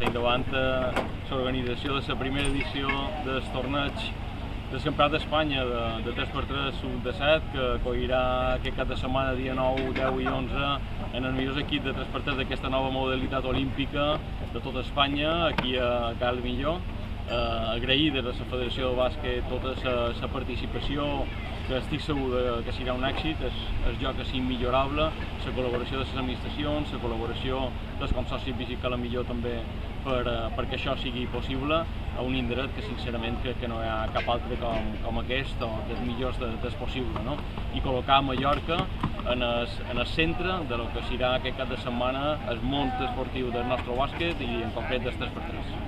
endavant l'organització de la primera edició del torneig del Campionat d'Espanya de 3x3 sub-17, que acollirà aquest cap de setmana, dia 9, 10 i 11, en el millor equip de 3x3 d'aquesta nova modalitat olímpica de tota Espanya, aquí a Cal Millor. Agrair des de la Federació de Bàsquet tota la participació, que estic segur que serà un èxit, el joc és immillorable, la col·laboració de les administracions, la col·laboració dels consorcis Bici Cal Millor també perquè això sigui possible a un indret que sincerament crec que no hi ha cap altre com aquest o dels millors del possible, no? I col·locar Mallorca en el centre de lo que serà aquest cap de setmana el món esportiu del nostre bàsquet i en concret dels 3x3.